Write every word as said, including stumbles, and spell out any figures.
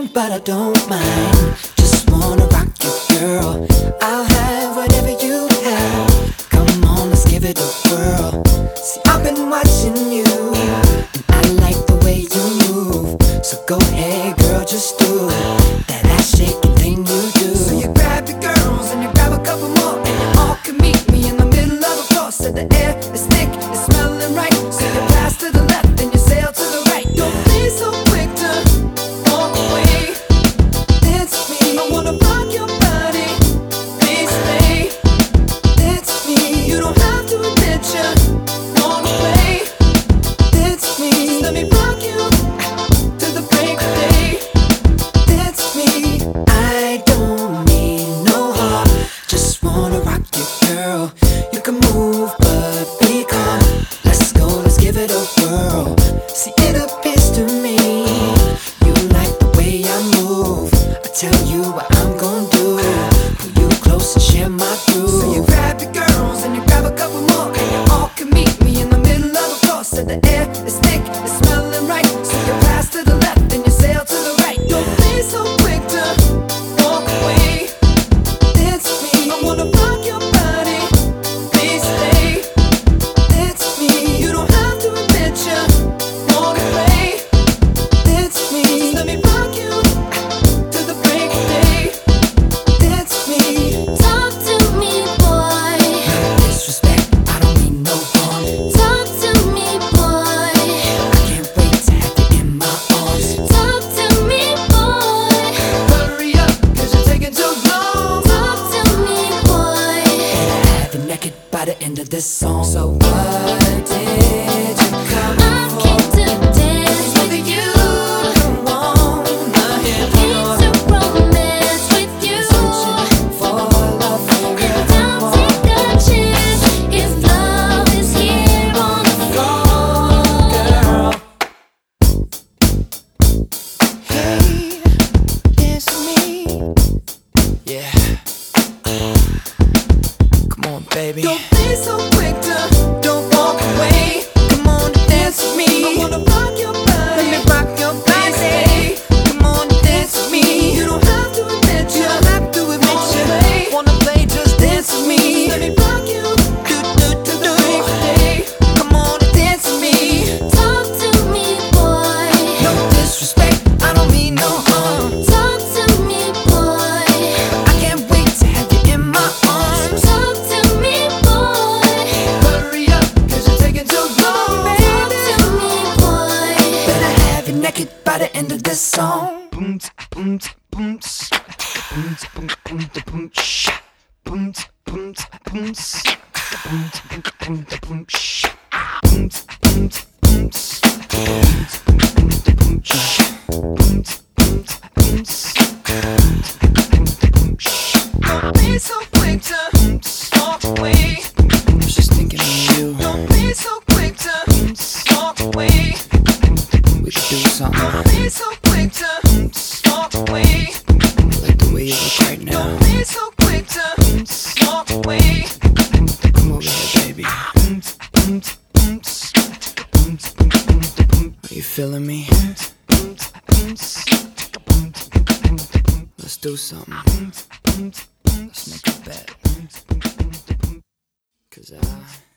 but I don't mind. Just wanna rock you, girl. I'll have whatever you have. Come on, let's give it a whirl. See, I've been watching you, and I like the way you move. So go ahead, girl, just do that ass shaking thing you do. So you grab your girls and you grab a couple more, and you all can meet me in the middle of the floor. So the air is thick, it's smelling right. So you pass to the left and you sail to the right. Don't be so quick to walk away. Dance with me, I wanna rock your body. Please stay. Dance with me, you don't have to admit you wanna play. Dance with me, just let me rock you to the break of day. Dance with me, I don't need no harm. Just wanna rock you, girl. You can move, but be calm. Let's go, let's give it a whirl. See, it appears to me you like the way I move. I tell you what I'm gonna do. Pull you close and share my groove. So you grab your girls and you grab a couple more, and you all can meet me in the middle of the floor. So the air is thick, it's smelling right. So you pass to the left and you sail to the right. Don't be so quick to walk away. Dance with me, I wanna rock your body. Please stay. Dance with me, you don't have to admit you wanna play. Dance with me, just let me rock you to the break of day. Dance with me. Talk to me, boy. Disrespect, I don't mean no harm. Talk to me, boy. I can't wait to have you in my arms. Talk to me, boy. Hurry up, cause you're taking too long. Talk to me, boy. Have you naked by the end of this song. So what did you come I came to dance with you. wanna hear Came to romance with you. for love And I'll take a chance if love is here on the floor. girl. Hey, dance with me. Yeah. Come on, baby. Don't be so quick to don't walk away. Come on, dance with me. I wanna rock your body. Let me rock your body. Come on, dance with me. You don't have to admit you. don't have to admit you. Play. Wanna play? Just dance with me. Let me rock you. Do do do do. Hey, come on, dance with me. Talk to me, boy. No disrespect, I don't mean no harm. Talk to me, boy. I can't wait to have you in my arms. Talk to me, boy. Hurry up, cause you're taking too long, Talk baby. to me, boy. Better have you naked by the end of this song. Boom, boom, boom, boom, boom, boom, boom, boom, sh, boom, boom, boom, s, boom, boom, boom, boom, sh, boom, boom, boom, s, boom, boom, boom, sh, boom, boom, boom, s, boom, boom, boom, sh. Don't be so quick to walk away. I was just thinking of you. Don't be so quick to walk away. We could do something. Don't be so quick to walk away. Like the way you look right now. Don't be so quick to walk away. Come over here, baby. Are you feeling me? Let's do something. Let's make a bet. Cause I